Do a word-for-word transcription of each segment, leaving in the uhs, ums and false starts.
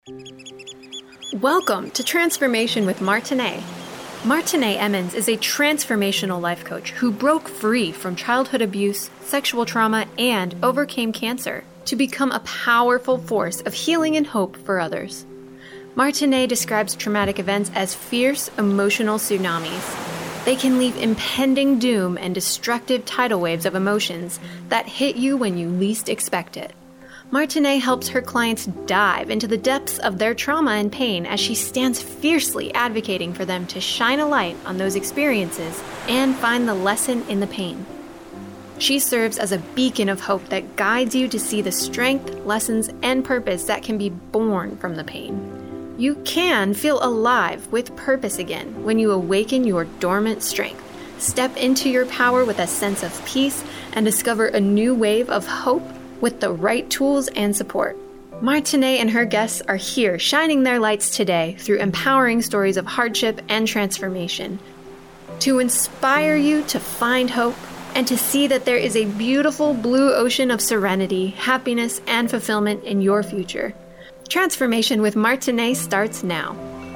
Welcome to Transformation with Martinet. Martinet Emmons is a transformational life coach who broke free from childhood abuse, sexual trauma, and overcame cancer to become a powerful force of healing and hope for others. Martinet describes traumatic events as fierce emotional tsunamis. They can leave impending doom and destructive tidal waves of emotions that hit you when you least expect it. Martinet helps her clients dive into the depths of their trauma and pain as she stands fiercely advocating for them to shine a light on those experiences and find the lesson in the pain. She serves as a beacon of hope that guides you to see the strength, lessons, and purpose that can be born from the pain. You can feel alive with purpose again when you awaken your dormant strength, step into your power with a sense of peace, and discover a new wave of hope with the right tools and support. Martinet and her guests are here shining their lights today through empowering stories of hardship and transformation to inspire you to find hope and to see that there is a beautiful blue ocean of serenity, happiness, and fulfillment in your future. Transformation with Martinet starts now.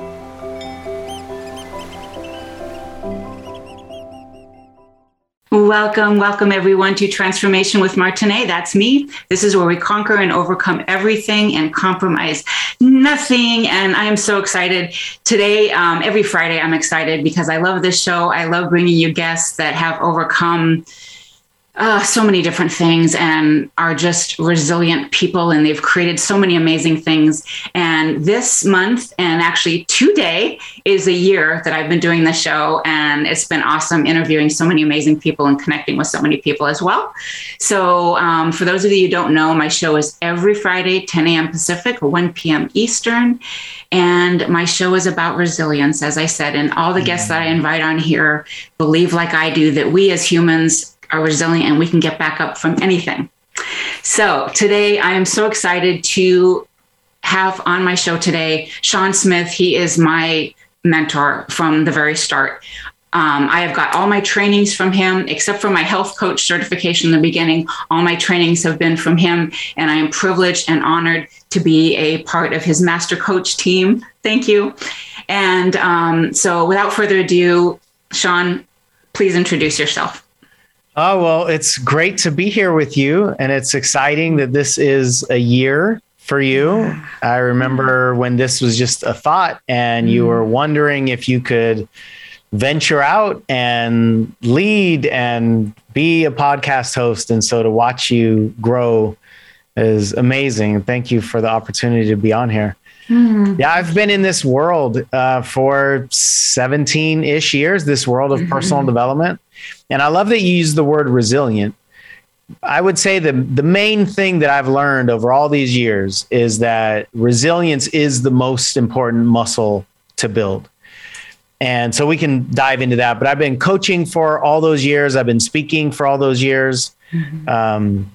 Welcome, welcome everyone to Transformation with Martinet. That's me. This is where we conquer and overcome everything and compromise nothing. And I am so excited today. Um, every Friday, I'm excited because I love this show. I love bringing you guests that have overcome Uh, so many different things and are just resilient people, and they've created so many amazing things. And this month, and actually today, is a year that I've been doing the show, and it's been awesome interviewing so many amazing people and connecting with so many people as well. So um, for those of you who don't know, my show is every Friday, ten a.m. Pacific, one p.m. Eastern. And my show is about resilience, as I said, and all the guests that I invite on here believe, like I do, that we as humans are resilient and we can get back up from anything. So today I am so excited to have on my show today Sean Smith. He is my mentor from the very start. Um, I have got all my trainings from him, except for my health coach certification in the beginning. All my trainings have been from him, and I am privileged and honored to be a part of his master coach team. Thank you. And um, so without further ado, Sean, please introduce yourself. Oh, well, it's great to be here with you. And it's exciting that this is a year for you. I remember when this was just a thought and you were wondering if you could venture out and lead and be a podcast host. And so to watch you grow is amazing. Thank you for the opportunity to be on here. Mm-hmm. Yeah, I've been in this world uh, for seventeen-ish years, this world of mm-hmm. personal development. And I love that you use the word resilient. I would say the, the main thing that I've learned over all these years is that resilience is the most important muscle to build. And so we can dive into that. But I've been coaching for all those years. I've been speaking for all those years. Mm-hmm. Um,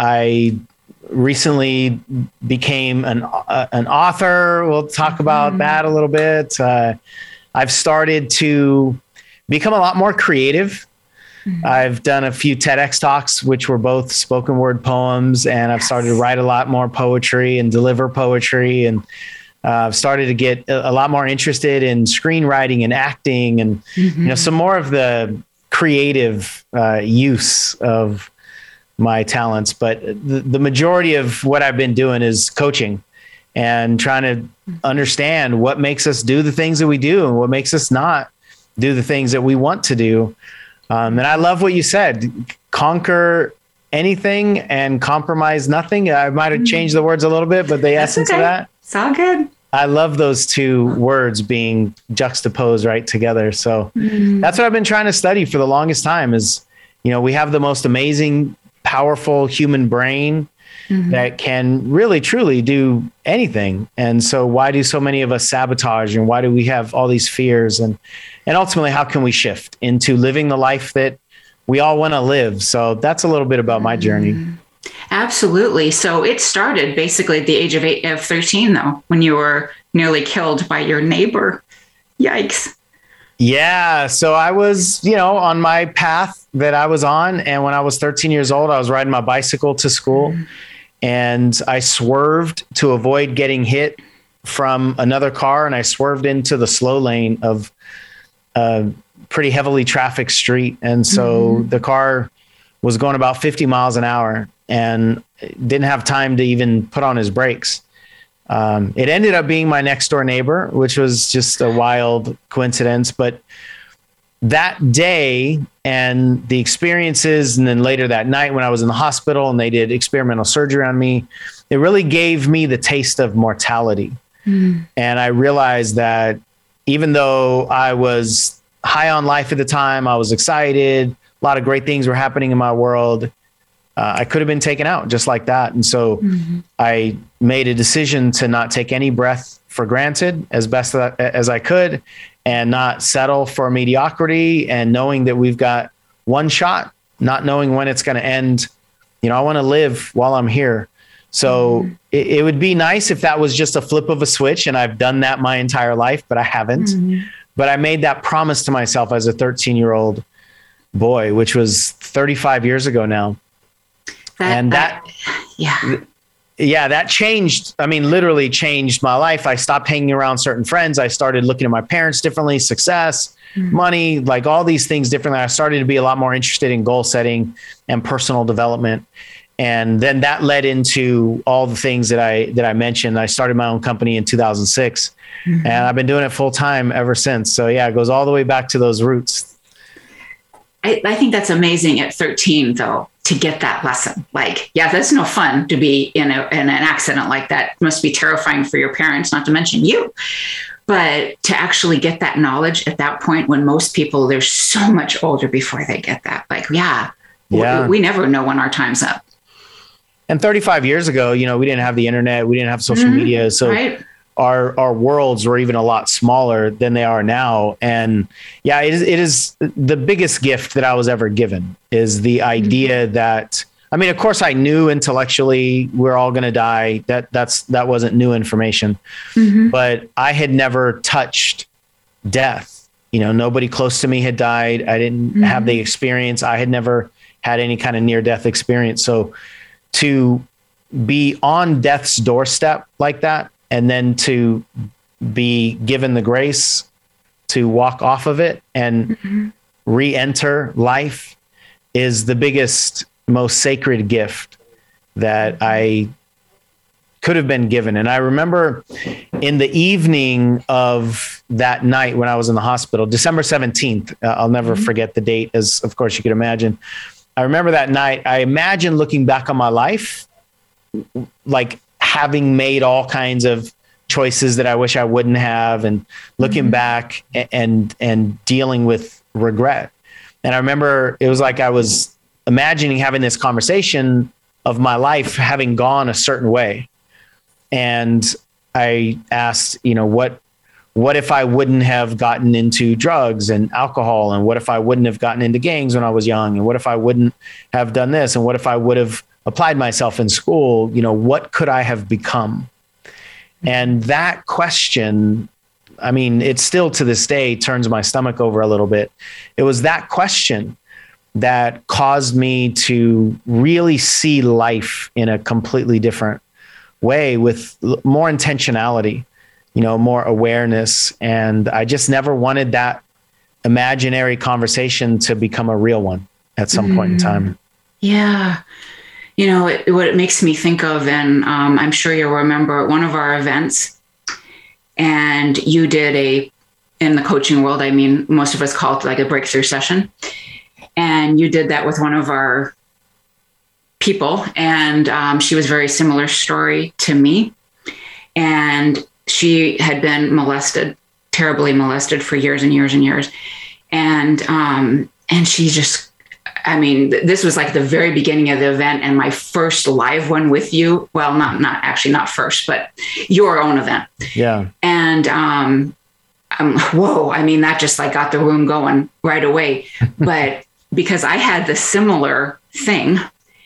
I recently became an uh, an author. We'll talk about mm-hmm. that a little bit. Uh, I've started to become a lot more creative. Mm-hmm. I've done a few TEDx talks, which were both spoken word poems, and I've yes. started to write a lot more poetry and deliver poetry. And uh, I've started to get a, a lot more interested in screenwriting and acting and, mm-hmm. you know, some more of the creative uh, use of my talents. But the, the majority of what I've been doing is coaching and trying to understand what makes us do the things that we do and what makes us not do the things that we want to do. Um, and I love what you said, conquer anything and compromise nothing. I might have changed the words a little bit, but the That's essence okay. of that. It's all good. I love those two words being juxtaposed right together. So mm. that's what I've been trying to study for the longest time is, you know, we have the most amazing, powerful human brain mm-hmm. that can really, truly do anything. And so why do so many of us sabotage, and why do we have all these fears? And, and ultimately, how can we shift into living the life that we all want to live? So that's a little bit about my journey. Absolutely. So it started basically at the age of eight, of thirteen, though, when you were nearly killed by your neighbor. Yikes. Yeah. So I was, you know, on my path that I was on. And when I was thirteen years old, I was riding my bicycle to school mm-hmm. and I swerved to avoid getting hit from another car and I swerved into the slow lane of a pretty heavily trafficked street. And so mm-hmm. the car was going about fifty miles an hour and didn't have time to even put on his brakes. Um, it ended up being my next door neighbor, which was just a wild coincidence. But that day and the experiences, and then later that night when I was in the hospital and they did experimental surgery on me, it really gave me the taste of mortality. Mm. And I realized that even though I was high on life at the time, I was excited, a lot of great things were happening in my world, uh, I could have been taken out just like that. And so mm-hmm. I made a decision to not take any breath for granted as best as I could, and not settle for mediocrity, and knowing that we've got one shot, not knowing when it's going to end. You know, I want to live while I'm here. So mm-hmm. it, it would be nice if that was just a flip of a switch, and I've done that my entire life, but I haven't. Mm-hmm. But I made that promise to myself as a thirteen year old boy, which was thirty-five years ago now. That, and that, that yeah. Yeah, that changed. I mean, literally changed my life. I stopped hanging around certain friends. I started looking at my parents differently, success, mm-hmm. money, like all these things differently. I started to be a lot more interested in goal setting and personal development. And then that led into all the things that I, that I mentioned. I started my own company in two thousand six mm-hmm. and I've been doing it full time ever since. So yeah, it goes all the way back to those roots. I, I think that's amazing at thirteen though, to get that lesson. Like, yeah, that's no fun to be in, a, in an accident like that. It must be terrifying for your parents, not to mention you. But to actually get that knowledge at that point, when most people, they're so much older before they get that. Like, yeah, yeah. We, we never know when our time's up. And thirty-five years ago, you know, we didn't have the internet, we didn't have social mm-hmm. media. So right. our, our worlds were even a lot smaller than they are now. And yeah, it is, it is the biggest gift that I was ever given, is the idea mm-hmm. that, I mean, of course I knew intellectually we're all going to die. That that's, that wasn't new information, mm-hmm. but I had never touched death. You know, nobody close to me had died. I didn't mm-hmm. have the experience. I had never had any kind of near death experience. So to be on death's doorstep like that, and then to be given the grace to walk off of it and mm-hmm. re-enter life, is the biggest, most sacred gift that I could have been given. And I remember in the evening of that night when I was in the hospital, December seventeenth, uh, I'll never mm-hmm. forget the date, as of course you could imagine. I remember that night, I imagine looking back on my life, like having made all kinds of choices that I wish I wouldn't have, and looking mm-hmm. back and, and dealing with regret. And I remember it was like I was imagining having this conversation of my life having gone a certain way. And I asked, you know, what, what if I wouldn't have gotten into drugs and alcohol? And what if I wouldn't have gotten into gangs when I was young? And what if I wouldn't have done this? And what if I would have applied myself in school? You know, what could I have become? And that question, I mean, it still to this day turns my stomach over a little bit. It was that question that caused me to really see life in a completely different way, with more intentionality, you know, more awareness. And I just never wanted that imaginary conversation to become a real one at some mm. point in time. Yeah. You know, it, what it makes me think of, and um, I'm sure you'll remember one of our events, and you did a, in the coaching world, I mean, most of us call it like a breakthrough session. And you did that with one of our people. And um, she was a very similar story to me. And she had been molested, terribly molested for years and years and years. And, um, and she just, I mean, this was like the very beginning of the event and my first live one with you. Well, not, not actually not first, but your own event. Yeah. And, um, um, whoa, I mean, that just like got the room going right away. But because I had the similar thing,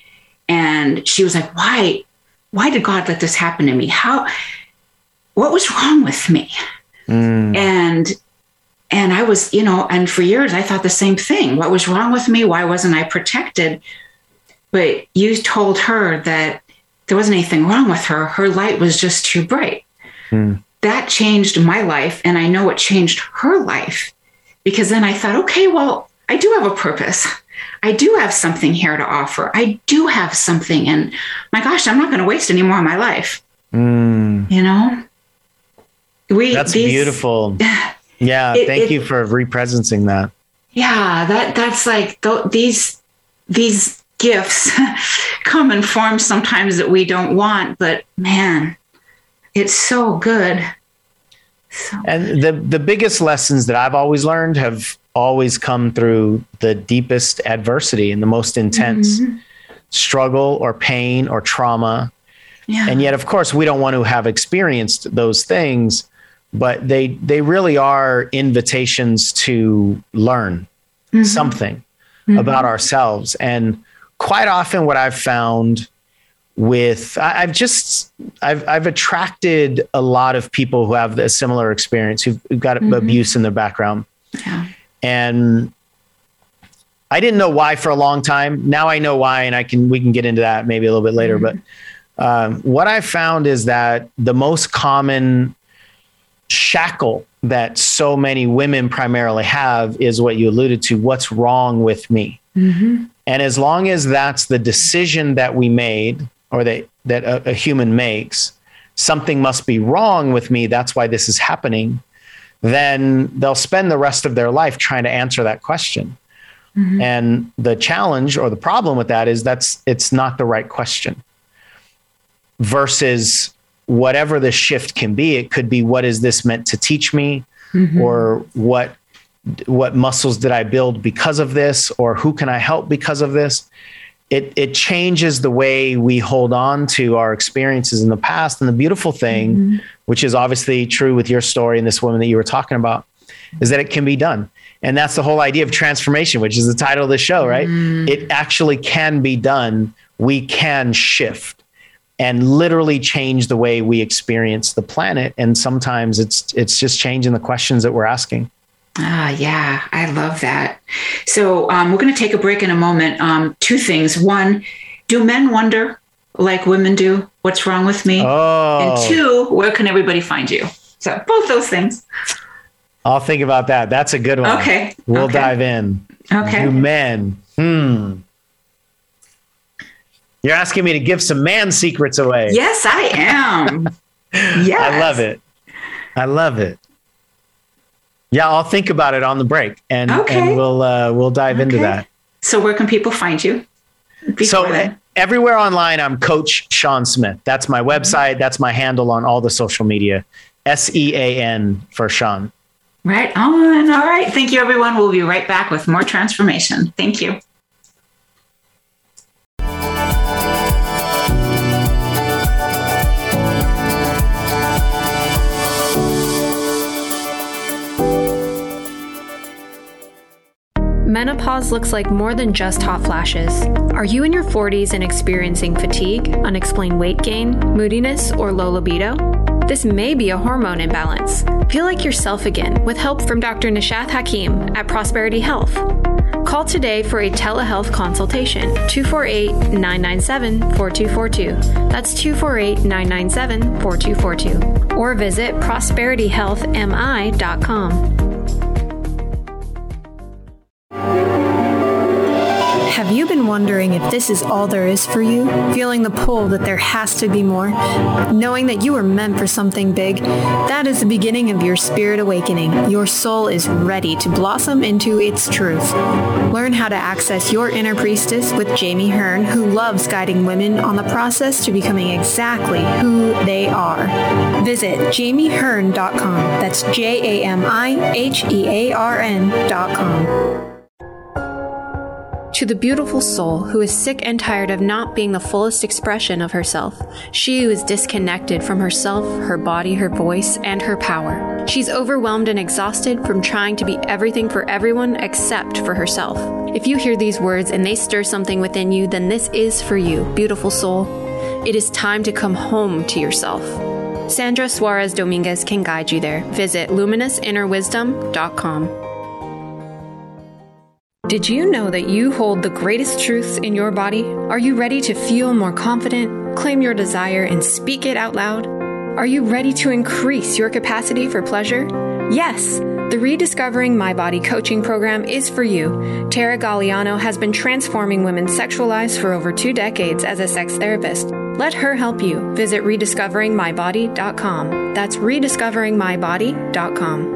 and she was like, why, why did God let this happen to me? How, what was wrong with me? Mm. And, and I was, you know, and for years I thought the same thing. What was wrong with me? Why wasn't I protected? But you told her that there wasn't anything wrong with her. Her light was just too bright. Mm. that changed my life. And I know it changed her life, because then I thought, okay, well, I do have a purpose. I do have something here to offer. I do have something. And my gosh, I'm not going to waste any more of my life. Mm. You know, we, that's these, beautiful. Yeah. It, thank it, you for representing that. Yeah. That that's like th- these, these gifts come in forms sometimes that we don't want, but man, it's so good. So. And the, the biggest lessons that I've always learned have always come through the deepest adversity and the most intense mm-hmm. struggle or pain or trauma. Yeah. And yet, of course, we don't want to have experienced those things, but they, they really are invitations to learn mm-hmm. something mm-hmm. about ourselves. And quite often what I've found with, I, I've just, I've, I've attracted a lot of people who have a similar experience, who've, who've got mm-hmm. abuse in their background. Yeah. And I didn't know why for a long time. Now I know why, and I can, we can get into that maybe a little bit later. Mm-hmm. But um, what I found is that the most common shackle that so many women primarily have is what you alluded to, what's wrong with me? Mm-hmm. And as long as that's the decision that we made, or that, that a, a human makes, something must be wrong with me, that's why this is happening, then they'll spend the rest of their life trying to answer that question. Mm-hmm. And the challenge or the problem with that is that's, it's not the right question. Versus whatever the shift can be, it could be, what is this meant to teach me? Mm-hmm. Or what, what muscles did I build because of this? Or who can I help because of this? It, it changes the way we hold on to our experiences in the past. And the beautiful thing, mm-hmm. which is obviously true with your story and this woman that you were talking about, is that it can be done. And that's the whole idea of transformation, which is the title of the show, right? Mm-hmm. It actually can be done. We can shift and literally change the way we experience the planet. And sometimes it's, it's just changing the questions that we're asking. Ah, yeah, I love that. So um, we're going to take a break in a moment. Um, two things. One, do men wonder like women do, what's wrong with me? Oh. And two, where can everybody find you? So both those things. I'll think about that. That's a good one. Okay. We'll okay. dive in. Okay. Do men. Hmm. You're asking me to give some man secrets away. Yes, I am. Yes. I love it. I love it. Yeah, I'll think about it on the break, and, okay. and we'll uh, we'll dive okay. into that. So where can people find you? So then? Everywhere online, I'm Coach Sean Smith. That's my website. That's my handle on all the social media. S E A N for Sean. Right on. All right. Thank you, everyone. We'll be right back with more transformation. Thank you. Menopause looks like more than just hot flashes. Are you in your forties and experiencing fatigue, unexplained weight gain, moodiness, or low libido? This may be a hormone imbalance. Feel like yourself again with help from Doctor Nishath Hakim at Prosperity Health. Call today for a telehealth consultation, two four eight, nine nine seven, four two four two. That's two four eight, nine nine seven, four two four two. Or visit prosperity health m i dot com. Have you been wondering if this is all there is for you? Feeling the pull that there has to be more? Knowing that you were meant for something big? That is the beginning of your spirit awakening. Your soul is ready to blossom into its truth. Learn how to access your inner priestess with Jamie Hearn, who loves guiding women on the process to becoming exactly who they are. Visit jamie hearn dot com. That's J A M I H E A R N dot com. To the beautiful soul who is sick and tired of not being the fullest expression of herself, she who is disconnected from herself, her body, her voice, and her power. She's overwhelmed and exhausted from trying to be everything for everyone except for herself. If you hear these words and they stir something within you, then this is for you, beautiful soul. It is time to come home to yourself. Sandra Suarez Dominguez can guide you there. Visit luminous inner wisdom dot com. Did you know that you hold the greatest truths in your body? Are you ready to feel more confident, claim your desire, and speak it out loud? Are you ready to increase your capacity for pleasure? Yes, the Rediscovering My Body coaching program is for you. Tara Galliano has been transforming women's sexual lives for over two decades as a sex therapist. Let her help you. Visit rediscovering my body dot com. That's rediscovering my body dot com.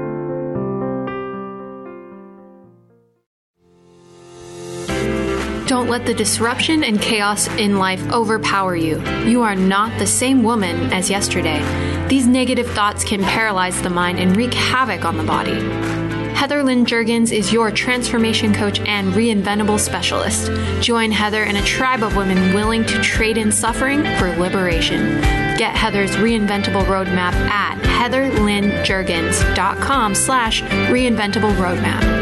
Don't let the disruption and chaos in life overpower you. You are not the same woman as yesterday. These negative thoughts can paralyze the mind and wreak havoc on the body. Heather Lynn Juergens is your transformation coach and reinventable specialist. Join Heather and a tribe of women willing to trade in suffering for liberation. Get Heather's reinventable roadmap at heatherlynnjuergens.com slash reinventable roadmap.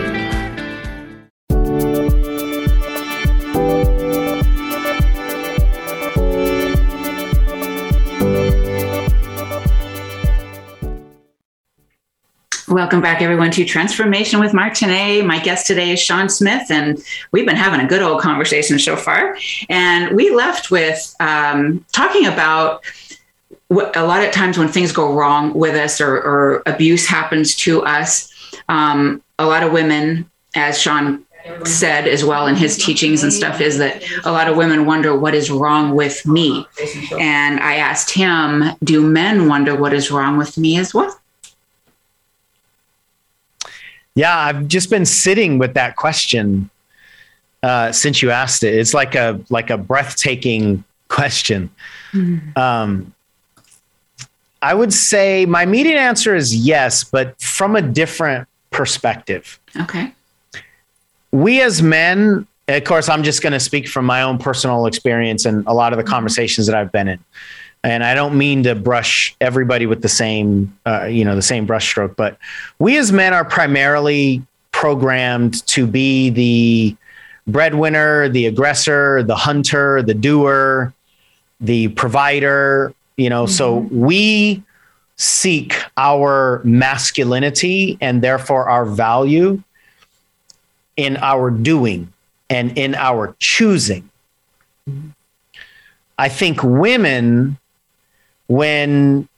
Welcome back, everyone, to Transformation with Martinez. My guest today is Shawn Smith, and we've been having a good old conversation so far. And we left with um, talking about what, a lot of times when things go wrong with us or, or abuse happens to us, um, a lot of women, as Shawn said as well in his teachings and stuff, is that a lot of women wonder what is wrong with me. And I asked him, do men wonder what is wrong with me as well? Yeah, I've just been sitting with that question uh, since you asked it. It's like a like a breathtaking question. Mm-hmm. Um, I would say my immediate answer is yes, but from a different perspective. Okay. We as men, of course, I'm just going to speak from my own personal experience and a lot of the conversations that I've been in. And I don't mean to brush everybody with the same, uh, you know, the same brushstroke, but we as men are primarily programmed to be the breadwinner, the aggressor, the hunter, the doer, the provider, you know, mm-hmm. So we seek our masculinity and therefore our value in our doing and in our choosing. Mm-hmm. I think women, when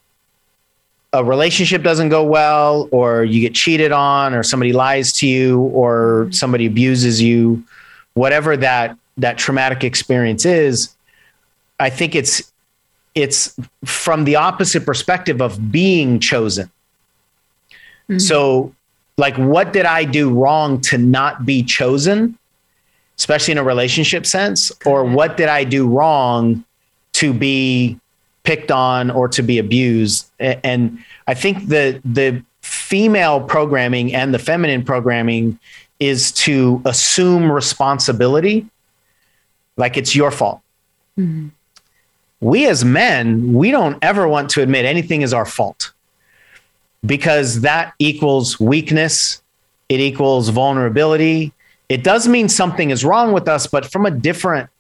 a relationship doesn't go well, or you get cheated on, or somebody lies to you, or somebody abuses you, whatever that, that traumatic experience is, I think it's, it's from the opposite perspective of being chosen. Mm-hmm. So like, what did I do wrong to not be chosen, especially in a relationship sense? Or what did I do wrong to be picked on or to be abused? And I think the the female programming and the feminine programming is to assume responsibility, like it's your fault. Mm-hmm. We as men, we don't ever want to admit anything is our fault, because that equals weakness. It equals vulnerability. It does mean something is wrong with us, but from a different,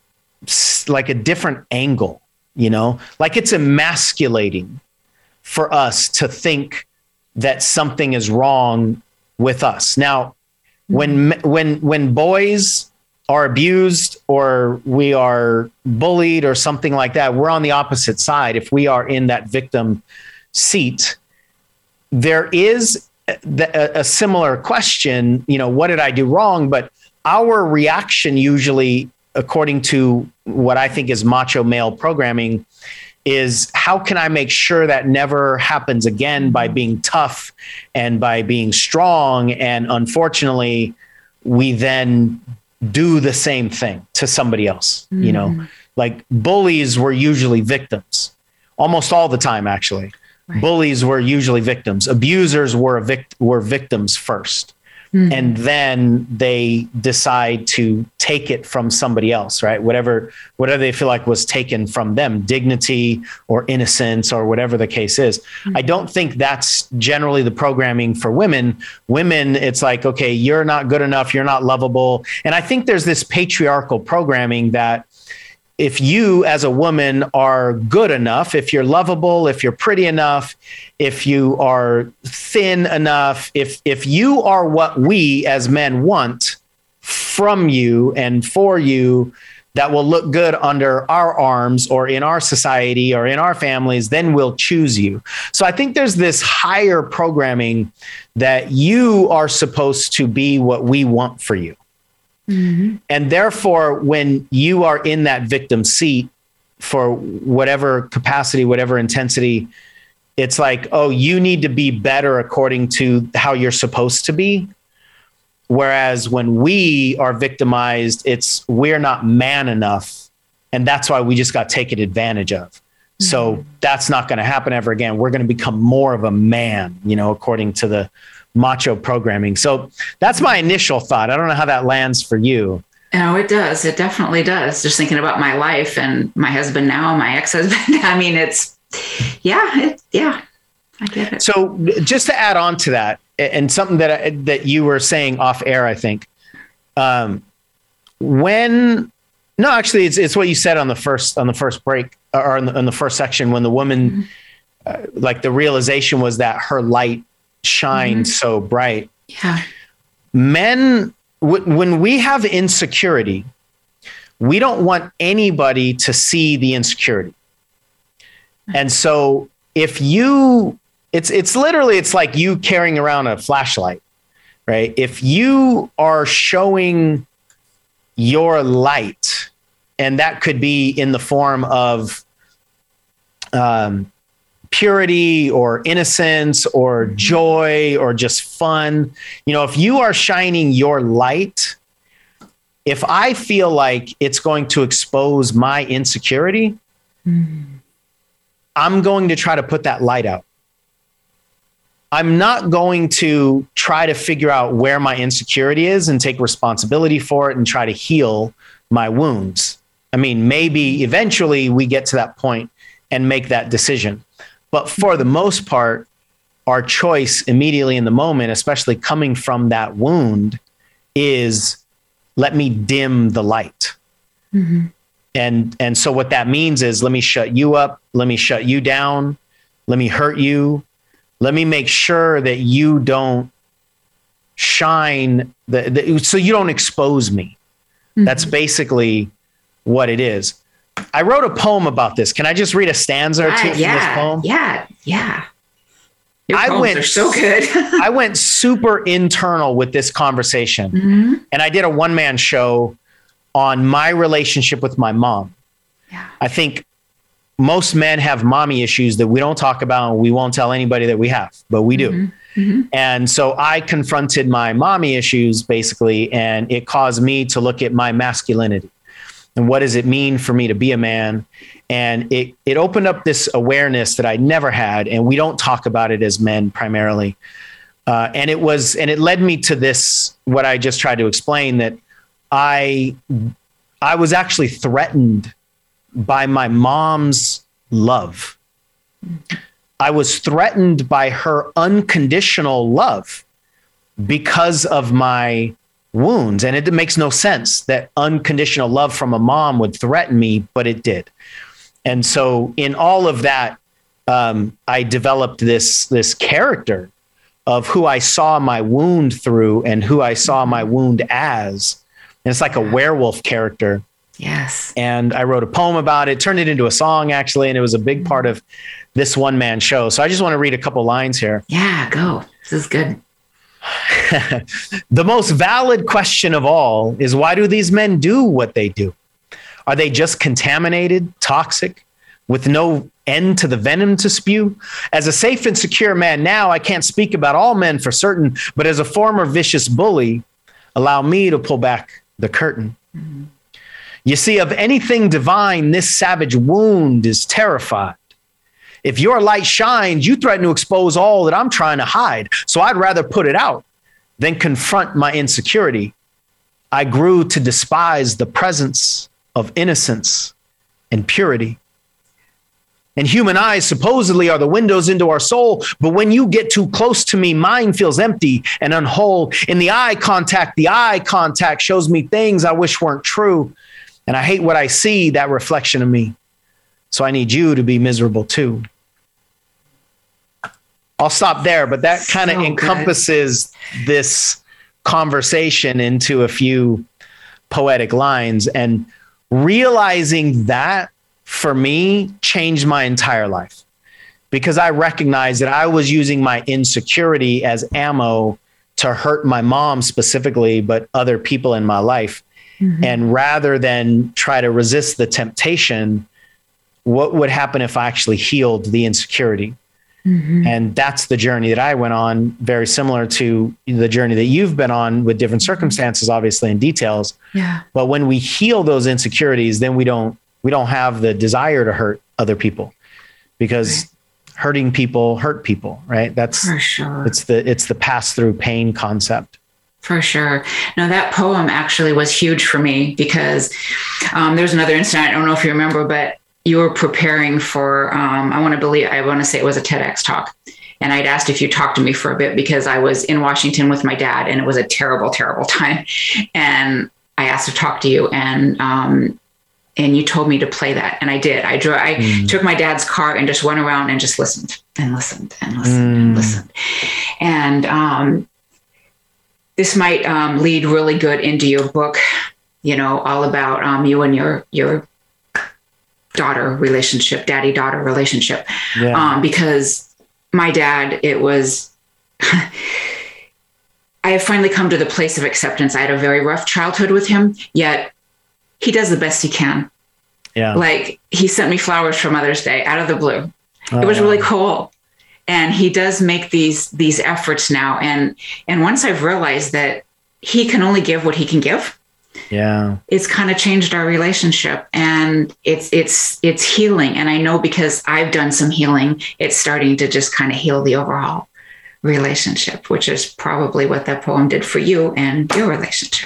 like a different angle. You know, like it's emasculating for us to think that something is wrong with us. Now, when when when boys are abused or we are bullied or something like that, we're on the opposite side. If we are in that victim seat, there is a, a similar question, you know, what did I do wrong? But our reaction usually, according to what I think is macho male programming, is how can I make sure that never happens again by being tough and by being strong? And unfortunately, we then do the same thing to somebody else. Mm. You know, like bullies were usually victims almost all the time, actually. Right. Bullies were usually victims. Abusers were, a vict- were victims first. Mm-hmm. And then they decide to take it from somebody else, right? Whatever, whatever they feel like was taken from them, dignity or innocence or whatever the case is. Mm-hmm. I don't think that's generally the programming for women. Women, it's like, okay, you're not good enough. You're not lovable. And I think there's this patriarchal programming that if you as a woman are good enough, if you're lovable, if you're pretty enough, if you are thin enough, if if you are what we as men want from you and for you, that will look good under our arms or in our society or in our families, then we'll choose you. So I think there's this higher programming that you are supposed to be what we want for you. Mm-hmm. And therefore, when you are in that victim seat for whatever capacity, whatever intensity, it's like, oh, you need to be better according to how you're supposed to be. Whereas when we are victimized, it's we're not man enough. And that's why we just got taken advantage of. Mm-hmm. So that's not going to happen ever again. We're going to become more of a man, you know, according to the macho programming. So that's my initial thought. I don't know how that lands for you. No, it does. It definitely does. Just thinking about my life and my husband now, my ex-husband. I mean, it's, yeah, it, yeah, I get it. So just to add on to that, and something that I, that you were saying off air, I think, um, when, no, actually it's, it's what you said on the first, on the first break or in the, in the first section, when the woman, mm-hmm. uh, like the realization was that her light shined mm-hmm. so bright. Yeah. Men, w- when we have insecurity, we don't want anybody to see the insecurity. And so if you, it's, it's literally, it's like you carrying around a flashlight, right? If you are showing your light, and that could be in the form of um, purity or innocence or joy or just fun, you know, if you are shining your light, if I feel like it's going to expose my insecurity, mm-hmm. I'm going to try to put that light out. I'm not going to try to figure out where my insecurity is and take responsibility for it and try to heal my wounds. I mean, maybe eventually we get to that point and make that decision. But for the most part, our choice immediately in the moment, especially coming from that wound, is let me dim the light. Mm-hmm. And, and so what that means is let me shut you up. Let me shut you down. Let me hurt you. Let me make sure that you don't shine, the, the, so you don't expose me. Mm-hmm. That's basically what it is. I wrote a poem about this. Can I just read a stanza or two uh, from yeah, this poem? Yeah, yeah. Your I poems went are so good. I went super internal with this conversation. Mm-hmm. And I did a one-man show on my relationship with my mom. Yeah. I think most men have mommy issues that we don't talk about and we won't tell anybody that we have, but we do. Mm-hmm. Mm-hmm. And so I confronted my mommy issues basically, and it caused me to look at my masculinity and what does it mean for me to be a man? And it, it opened up this awareness that I never had, and we don't talk about it as men primarily. Uh, and it was, and it led me to this, what I just tried to explain, that I, I was actually threatened by my mom's love. I was threatened by her unconditional love because of my wounds. And it makes no sense that unconditional love from a mom would threaten me, but it did. And so in all of that, um, I developed this, this character of who I saw my wound through and who I saw my wound as. And it's like a werewolf character. Yes. And I wrote a poem about it, turned it into a song actually. And it was a big part of this one man show. So I just want to read a couple lines here. Yeah, go. This is good. The most valid question of all is, why do these men do what they do? Are they just contaminated, toxic, with no end to the venom to spew? As a safe and secure man now, I can't speak about all men for certain, but as a former vicious bully, allow me to pull back the curtain. Mm-hmm. You see, of anything divine, this savage wound is terrified. If your light shines, you threaten to expose all that I'm trying to hide. So I'd rather put it out than confront my insecurity. I grew to despise the presence of innocence and purity. And human eyes supposedly are the windows into our soul. But when you get too close to me, mine feels empty and unwhole. In the eye contact, the eye contact shows me things I wish weren't true. And I hate what I see, that reflection of me. So I need you to be miserable too. I'll stop there, but that kind of so encompasses good. This conversation into a few poetic lines. And realizing that for me changed my entire life, because I recognized that I was using my insecurity as ammo to hurt my mom specifically, but other people in my life. Mm-hmm. And rather than try to resist the temptation, what would happen if I actually healed the insecurity? Mm-hmm. And that's the journey that I went on, very similar to the journey that you've been on with different circumstances, obviously in details. Yeah. But when we heal those insecurities, then we don't, we don't have the desire to hurt other people, because right. hurting people hurt people, right? That's for sure. It's the, it's the pass through pain concept. For sure. No, that poem actually was huge for me, because um, there's another incident. I don't know if you remember, but you were preparing for, um, I want to believe, I want to say it was a TEDx talk. And I'd asked if you talked to me for a bit, because I was in Washington with my dad, and it was a terrible, terrible time. And I asked to talk to you, and, um, and you told me to play that. And I did. I drew, I mm. took my dad's car and just went around and just listened and listened and listened mm. and listened. And, um, this might, um, lead really good into your book, you know, all about, um, you and your, your, daughter relationship, daddy daughter relationship. Yeah. Um, because my dad, it was, I have finally come to the place of acceptance. I had a very rough childhood with him, yet he does the best he can. Yeah. Like, he sent me flowers for Mother's Day out of the blue. Oh, it was wow. really cool. And he does make these, these efforts now. And, and once I've realized that he can only give what he can give, yeah, it's kind of changed our relationship, and it's, it's, it's healing. And I know, because I've done some healing, it's starting to just kind of heal the overall relationship, which is probably what that poem did for you and your relationship.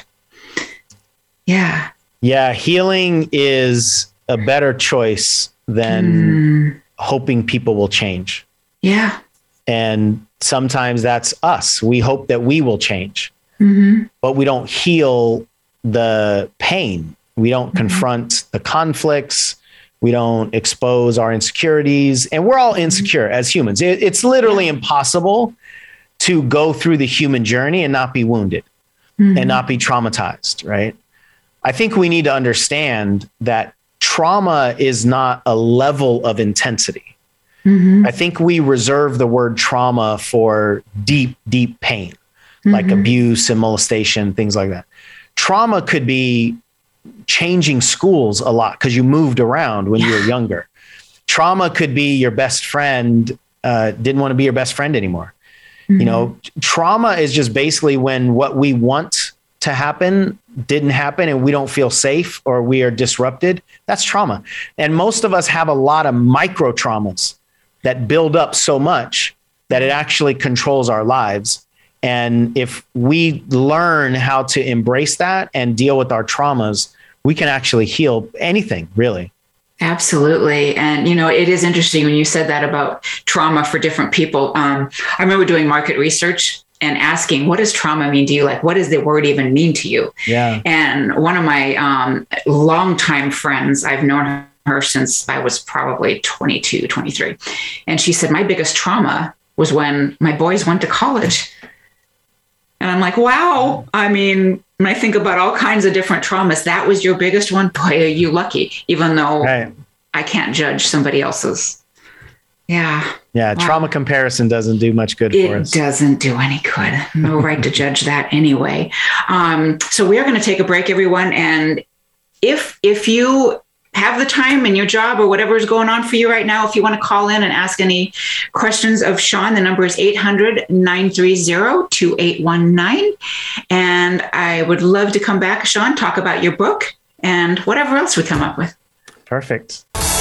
Yeah. Yeah. Healing is a better choice than mm. hoping people will change. Yeah. And sometimes that's us. We hope that we will change, mm-hmm. but we don't heal the pain. We don't mm-hmm. confront the conflicts. We don't expose our insecurities. And we're all insecure as humans. It, it's literally yeah. impossible to go through the human journey and not be wounded mm-hmm. and not be traumatized, right? I think we need to understand that trauma is not a level of intensity. Mm-hmm. I think we reserve the word trauma for deep, deep pain, mm-hmm. like abuse and molestation, things like that. Trauma could be changing schools a lot because you moved around when yeah. you were younger. Trauma could be your best friend uh, didn't want to be your best friend anymore. Mm-hmm. You know, trauma is just basically when what we want to happen didn't happen and we don't feel safe or we are disrupted. That's trauma. And most of us have a lot of micro traumas that build up so much that it actually controls our lives. And if we learn how to embrace that and deal with our traumas, we can actually heal anything, really. Absolutely. And, you know, it is interesting when you said that about trauma for different people. Um, I remember doing market research and asking, what does trauma mean to you? Like, what does the word even mean to you? Yeah. And one of my um, longtime friends, I've known her since I was probably twenty-two, twenty-three. And she said, my biggest trauma was when my boys went to college. And I'm like, wow. I mean, when I think about all kinds of different traumas, that was your biggest one. Boy, are you lucky, even though right. I can't judge somebody else's. Yeah. Yeah. Wow. Trauma comparison doesn't do much good it for us. It doesn't do any good. No right to judge that anyway. Um, so we are going to take a break, everyone. And if, if you have the time in your job or whatever is going on for you right now, if you want to call in and ask any questions of Sean, the number is eight hundred, nine three zero, two eight one nine. And I would love to come back, Sean, talk about your book and whatever else we come up with. Perfect.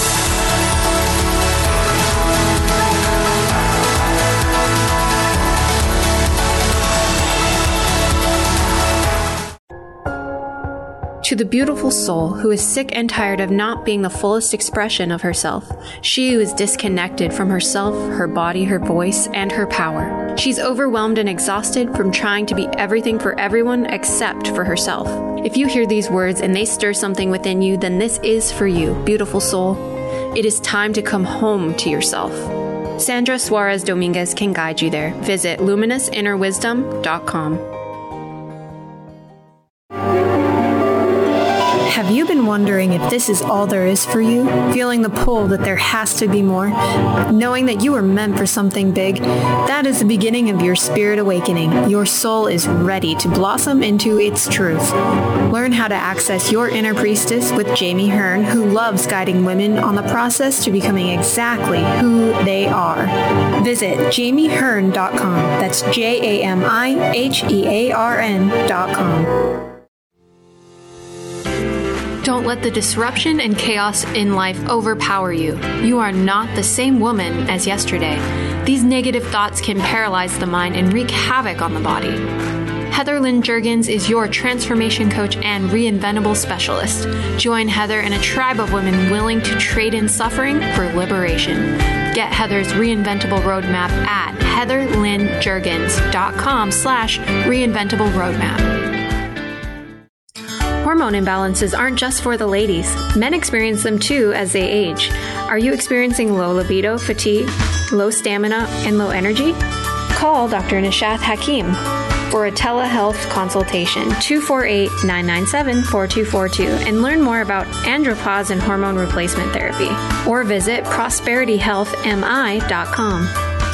To the beautiful soul who is sick and tired of not being the fullest expression of herself, she who is disconnected from herself, her body, her voice, and her power. She's overwhelmed and exhausted from trying to be everything for everyone except for herself. If you hear these words and they stir something within you, then this is for you, beautiful soul. It is time to come home to yourself. Sandra Suarez Dominguez can guide you there. Visit luminous inner wisdom dot com. Have you been wondering if this is all there is for you? Feeling the pull that there has to be more? Knowing that you were meant for something big? That is the beginning of your spirit awakening. Your soul is ready to blossom into its truth. Learn how to access your inner priestess with Jamie Hearn, who loves guiding women on the process to becoming exactly who they are. Visit jamie hearn dot com. That's J A M I H E A R N dot com. Don't let the disruption and chaos in life overpower you. You are not the same woman as yesterday. These negative thoughts can paralyze the mind and wreak havoc on the body. Heather Lynn Juergens is your transformation coach and reinventable specialist. Join Heather and a tribe of women willing to trade in suffering for liberation. Get Heather's reinventable roadmap at heatherlynnjuergens.com slash reinventable roadmap. Hormone imbalances aren't just for the ladies. Men experience them too as they age. Are you experiencing low libido, fatigue, low stamina, and low energy? Call Doctor Nishath Hakim for a telehealth consultation, two four eight, nine nine seven, four two four two, and learn more about andropause and hormone replacement therapy. Or visit prosperity health m i dot com.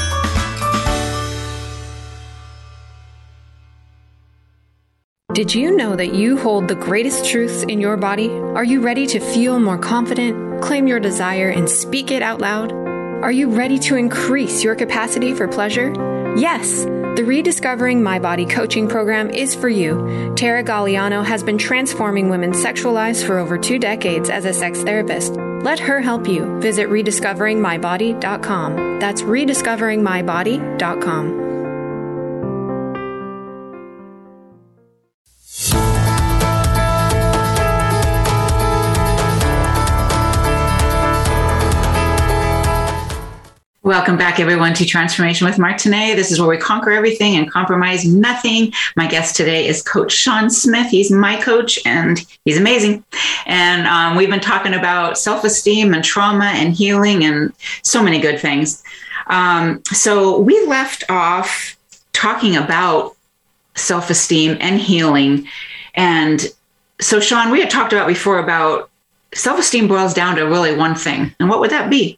Did you know that you hold the greatest truths in your body? Are you ready to feel more confident, claim your desire, and speak it out loud? Are you ready to increase your capacity for pleasure? Yes! The Rediscovering My Body coaching program is for you. Tara Galliano has been transforming women's sexual lives for over two decades as a sex therapist. Let her help you. Visit rediscovering my body dot com. That's rediscovering my body dot com. Welcome back, everyone, to Transformation with Martinez. This is where we conquer everything and compromise nothing. My guest today is Coach Sean Smith. He's my coach, and he's amazing. And um, we've been talking about self-esteem and trauma and healing and so many good things. Um, so we left off talking about self-esteem and healing. And so, Sean, we had talked about before about self-esteem boils down to really one thing. And what would that be?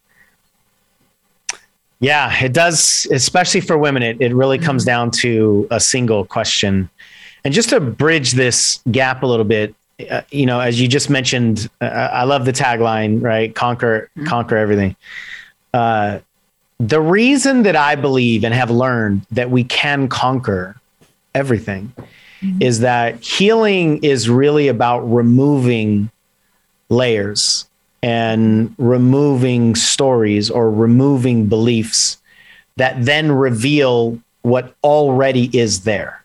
Yeah, it does, especially for women. It, it really comes down to a single question. And just to bridge this gap a little bit, uh, you know, as you just mentioned, uh, I love the tagline, right? Conquer, mm-hmm. conquer everything. Uh, the reason that I believe and have learned that we can conquer everything mm-hmm. is that healing is really about removing layers and removing stories or removing beliefs that then reveal what already is there.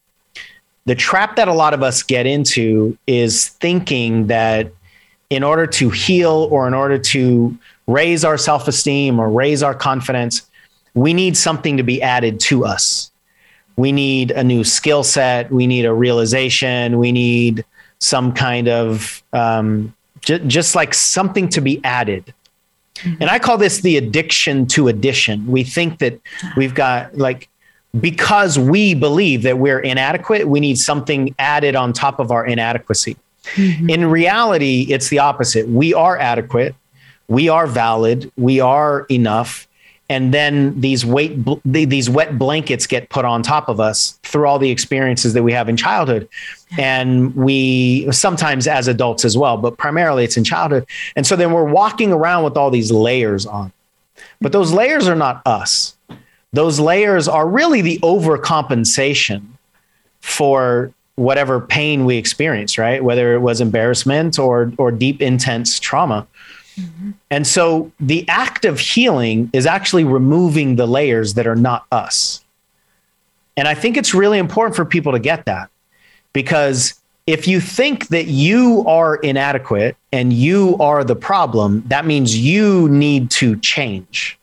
The trap that a lot of us get into is thinking that in order to heal or in order to raise our self-esteem or raise our confidence, we need something to be added to us. We need a new skill set. We need a realization. We need some kind of, um, just like something to be added. Mm-hmm. And I call this the addiction to addition. We think that we've got like, because we believe that we're inadequate, we need something added on top of our inadequacy. Mm-hmm. In reality, it's the opposite. We are adequate. We are valid. We are enough. And then these weight, these wet blankets get put on top of us through all the experiences that we have in childhood. And we sometimes as adults as well, but primarily it's in childhood. And so then we're walking around with all these layers on, but those layers are not us. Those layers are really the overcompensation for whatever pain we experience, right? Whether it was embarrassment or, or deep, intense trauma. Mm-hmm. And so the act of healing is actually removing the layers that are not us. And I think it's really important for people to get that, because if you think that you are inadequate and you are the problem, that means you need to change.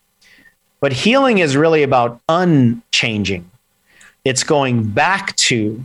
But healing is really about unchanging. It's going back to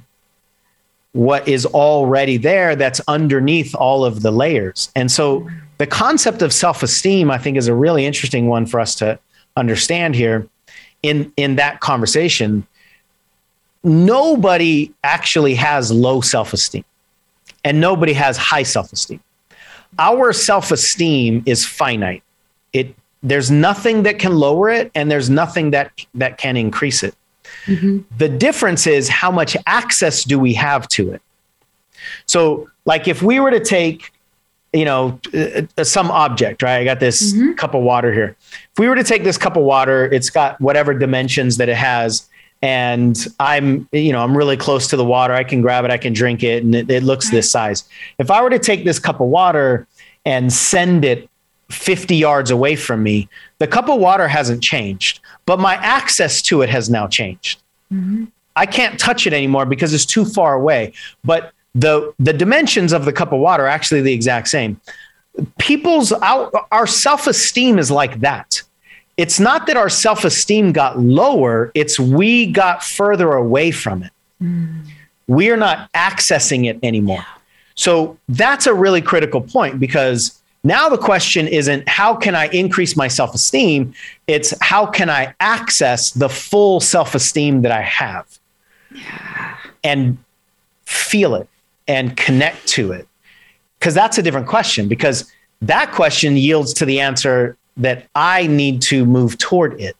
what is already there that's underneath all of the layers. And so the concept of self-esteem, I think, is a really interesting one for us to understand here in, in that conversation. Nobody actually has low self-esteem. and nobody has high self-esteem. Our self-esteem is finite. It there's nothing that can lower it, and there's nothing that that can increase it. Mm-hmm. The difference is how much access do we have to it. So, like if we were to take, you know, uh, some object, right? I got this mm-hmm. cup of water here. If we were to take this cup of water, it's got whatever dimensions that it has, and I'm, you know, I'm really close to the water. I can grab it, I can drink it, and it, it looks this size. If I were to take this cup of water and send it fifty yards away from me, the cup of water hasn't changed, but my access to it has now changed. Mm-hmm. I can't touch it anymore because it's too far away. But the the dimensions of the cup of water are actually the exact same. People's our, our self-esteem is like that. It's not that our self-esteem got lower, it's we got further away from it. Mm. We are not accessing it anymore. Yeah. So that's a really critical point, because now the question isn't how can I increase my self-esteem? It's how can I access the full self-esteem that I have yeah. and feel it and connect to it. Because that's a different question, because that question yields to the answer that I need to move toward it.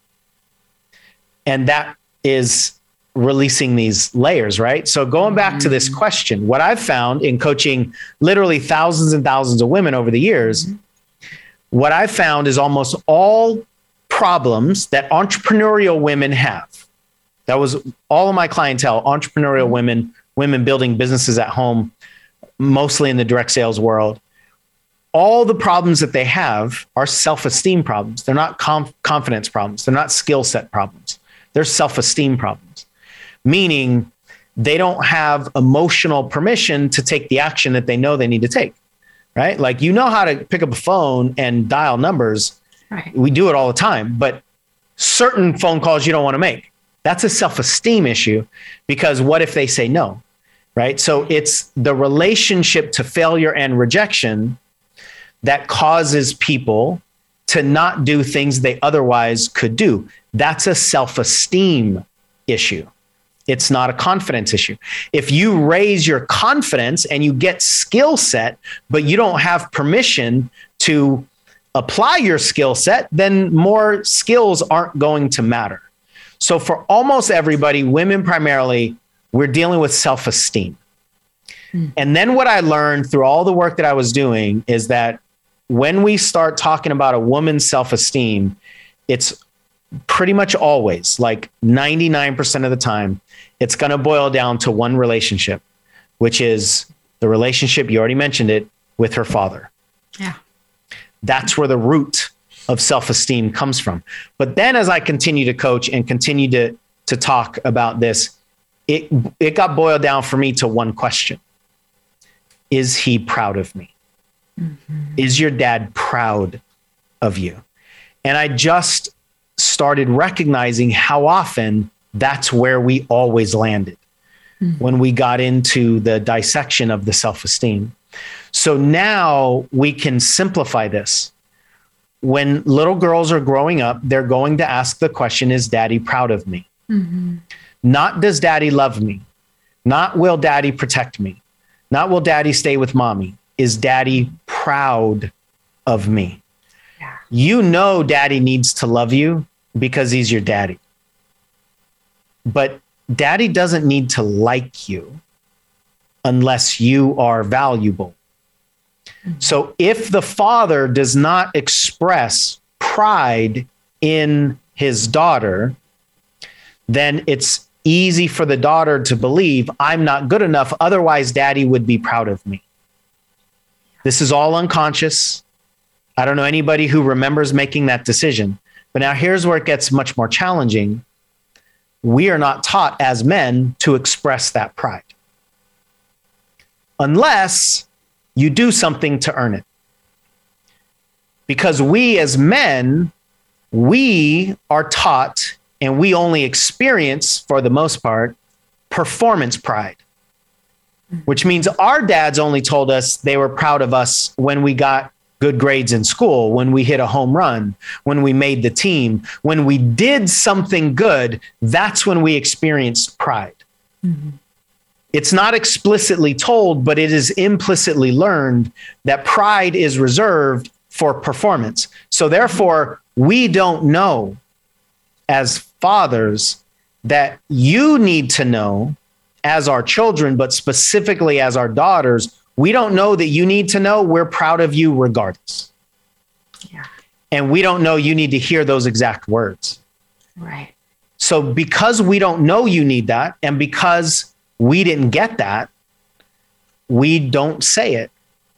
And that is releasing these layers, right? So going back mm-hmm. to this question, what I've found in coaching literally thousands and thousands of women over the years, mm-hmm. what I've found is almost all problems that entrepreneurial women have. That was all of my clientele, entrepreneurial mm-hmm. women, women building businesses at home, mostly in the direct sales world. All the problems that they have are self-esteem problems. They're not conf- confidence problems. They're not skill set problems. They're self-esteem problems, meaning they don't have emotional permission to take the action that they know they need to take, right? Like, you know how to pick up a phone and dial numbers. Right. We do it all the time, but certain phone calls you don't want to make. That's a self-esteem issue, because what if they say no, right? So it's the relationship to failure and rejection that causes people to not do things they otherwise could do. That's a self-esteem issue. It's not a confidence issue. If you raise your confidence and you get skill set, but you don't have permission to apply your skill set, then more skills aren't going to matter. So for almost everybody, women primarily, we're dealing with self-esteem. Mm. And then what I learned through all the work that I was doing is that when we start talking about a woman's self-esteem, it's pretty much always, like ninety-nine percent of the time, it's going to boil down to one relationship, which is the relationship, you already mentioned it, with her father. Yeah. That's where the root of self-esteem comes from. But then as I continue to coach and continue to, to talk about this, it, it got boiled down for me to one question. Is he proud of me? Mm-hmm. Is your dad proud of you? And I just started recognizing how often that's where we always landed mm-hmm. when we got into the dissection of the self-esteem. So now we can simplify this. When little girls are growing up, they're going to ask the question, is daddy proud of me? Mm-hmm. Not does daddy love me? Not will daddy protect me? Not will daddy stay with mommy? Is daddy proud of me? Yeah. You know daddy needs to love you because he's your daddy. But daddy doesn't need to like you unless you are valuable. Mm-hmm. So if the father does not express pride in his daughter, then it's easy for the daughter to believe I'm not good enough. Otherwise, daddy would be proud of me. This is all unconscious. I don't know anybody who remembers making that decision. But now here's where it gets much more challenging. We are not taught as men to express that pride, unless you do something to earn it. Because we as men, we are taught, and we only experience, for the most part, performance pride. Which means our dads only told us they were proud of us when we got good grades in school, when we hit a home run, when we made the team, when we did something good. That's when we experienced pride. Mm-hmm. It's not explicitly told, but it is implicitly learned that pride is reserved for performance. So therefore, we don't know as fathers that you need to know as our children, but specifically as our daughters, we don't know that you need to know we're proud of you regardless. Yeah. And we don't know you need to hear those exact words. Right. So because we don't know you need that, and because we didn't get that, we don't say it.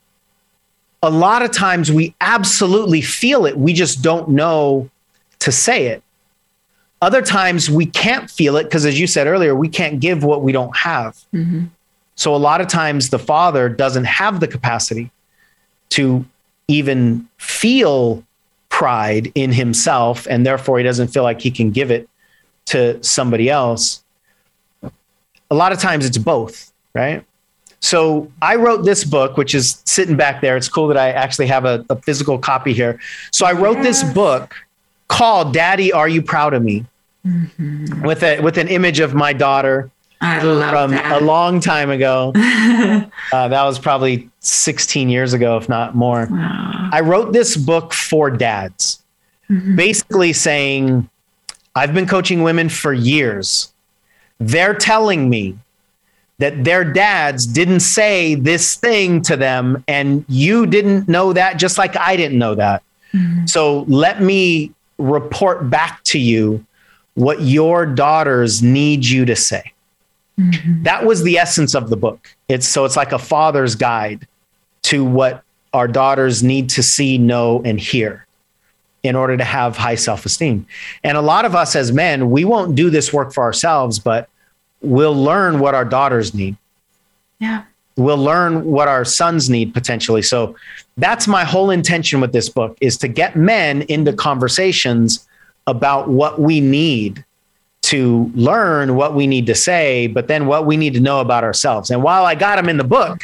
A lot of times we absolutely feel it. We just don't know to say it. Other times we can't feel it because, as you said earlier, we can't give what we don't have. Mm-hmm. So a lot of times the father doesn't have the capacity to even feel pride in himself, and therefore he doesn't feel like he can give it to somebody else. A lot of times it's both, right? So I wrote this book, which is sitting back there. It's cool that I actually have a, a physical copy here. So I wrote yes. this book called Daddy, Are You Proud of Me? Mm-hmm. With a with an image of my daughter I love from that. a long time ago. uh, that was probably sixteen years ago, if not more. Wow. I wrote this book for dads, mm-hmm. basically saying, I've been coaching women for years. They're telling me that their dads didn't say this thing to them, and you didn't know that, just like I didn't know that. Mm-hmm. So let me report back to you what your daughters need you to say. Mm-hmm. That was the essence of the book. It's so it's like a father's guide to what our daughters need to see, know, and hear in order to have high self-esteem. And a lot of us as men, we won't do this work for ourselves, but we'll learn what our daughters need. Yeah. We'll learn what our sons need potentially. So that's my whole intention with this book, is to get men into conversations about what we need to learn, what we need to say, but then what we need to know about ourselves. And while I got them in the book,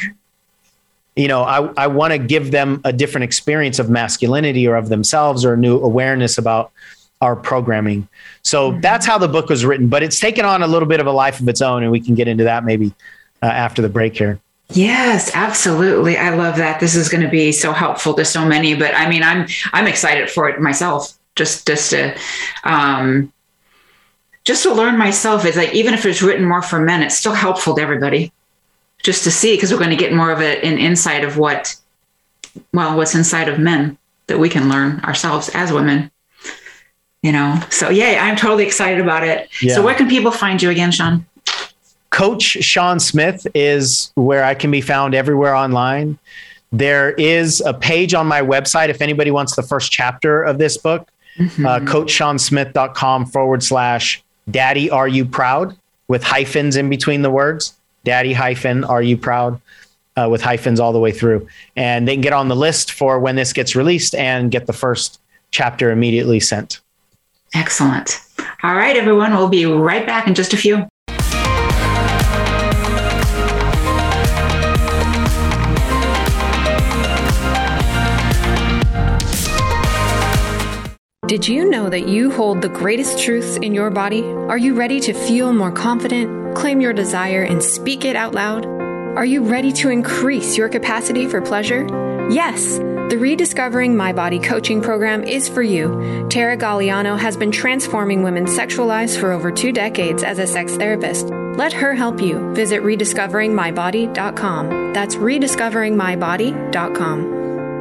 you know, I, I want to give them a different experience of masculinity or of themselves, or a new awareness about our programming. So mm-hmm. that's how the book was written, but it's taken on a little bit of a life of its own. And we can get into that maybe uh, after the break here. Yes, absolutely. I love that. This is going to be so helpful to so many, but I mean, I'm, I'm excited for it myself. Just, just to, um, just to learn myself. It's like, even if it's written more for men, it's still helpful to everybody just to see, because we're going to get more of a, an insight of what, well, what's inside of men that we can learn ourselves as women, you know? So yeah, I'm totally excited about it. Yeah. So where can people find you again, Sean? Coach Sean Smith is where I can be found everywhere online. There is a page on my website if anybody wants the first chapter of this book, mm-hmm. uh, coachseansmith.com forward slash daddy, are you proud? With hyphens in between the words, daddy hyphen, are you proud? Uh, with hyphens all the way through. And they can get on the list for when this gets released and get the first chapter immediately sent. Excellent. All right, everyone. We'll be right back in just a few. Did you know that you hold the greatest truths in your body? Are you ready to feel more confident, claim your desire, and speak it out loud? Are you ready to increase your capacity for pleasure? Yes! The Rediscovering My Body coaching program is for you. Tara Galliano has been transforming women's sexual lives for over two decades as a sex therapist. Let her help you. Visit rediscovering my body dot com. That's rediscovering my body dot com.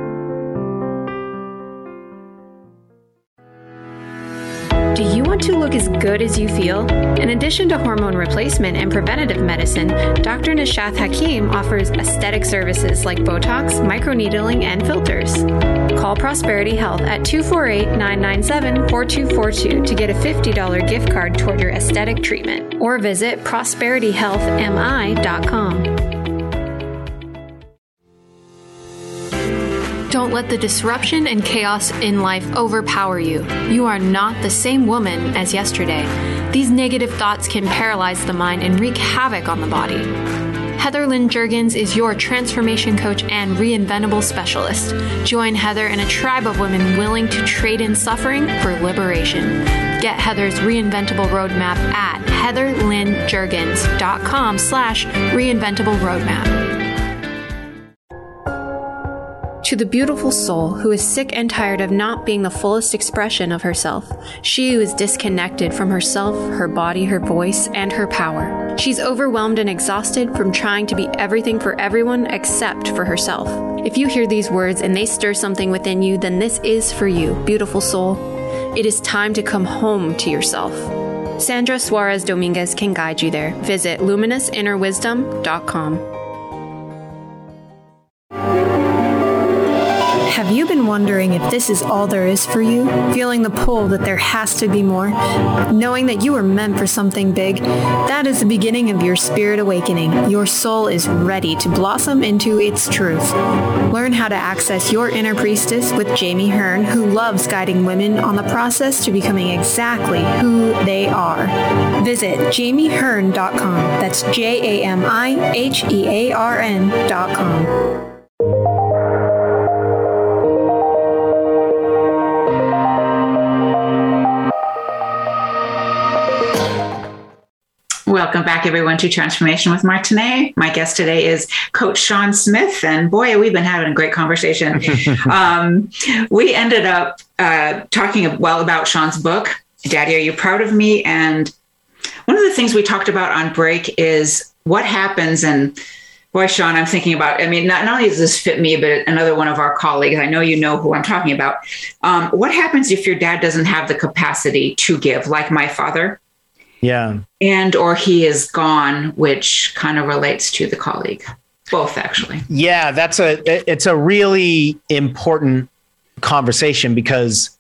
Do you want to look as good as you feel? In addition to hormone replacement and preventative medicine, Doctor Nishath Hakim offers aesthetic services like Botox, microneedling, and filters. Call Prosperity Health at two four eight, nine nine seven, four two four two to get a fifty dollars gift card toward your aesthetic treatment, or visit prosperity health m i dot com. Don't let the disruption and chaos in life overpower you. You are not the same woman as yesterday. These negative thoughts can paralyze the mind and wreak havoc on the body. Heather Lynn Juergens is your transformation coach and reinventable specialist. Join Heather and a tribe of women willing to trade in suffering for liberation. Get Heather's reinventable roadmap at heatherlynnjuergens.com slash reinventable roadmap. To the beautiful soul who is sick and tired of not being the fullest expression of herself, she who is disconnected from herself, her body, her voice, and her power. She's overwhelmed and exhausted from trying to be everything for everyone except for herself. If you hear these words and they stir something within you, then this is for you, beautiful soul. It is time to come home to yourself. Sandra Suarez Dominguez can guide you there. Visit luminous inner wisdom dot com. Have you been wondering if this is all there is for you? Feeling the pull that there has to be more? Knowing that you were meant for something big? That is the beginning of your spirit awakening. Your soul is ready to blossom into its truth. Learn how to access your inner priestess with Jamie Hearn, who loves guiding women on the process to becoming exactly who they are. Visit jamie hearn dot com. That's J A M I H E A R N dot com. Welcome back, everyone, to Transformation with Martinez. My guest today is Coach Sean Smith, and boy, we've been having a great conversation. um, we ended up uh, talking well about Sean's book, Daddy, Are You Proud of Me? And one of the things we talked about on break is what happens, and boy, Sean, I'm thinking about, I mean, not, not only does this fit me, but another one of our colleagues, I know you know who I'm talking about. Um, what happens if your dad doesn't have the capacity to give, like my father? Yeah. And or he is gone, which kind of relates to the colleague. Both, actually. Yeah, that's a it's a really important conversation because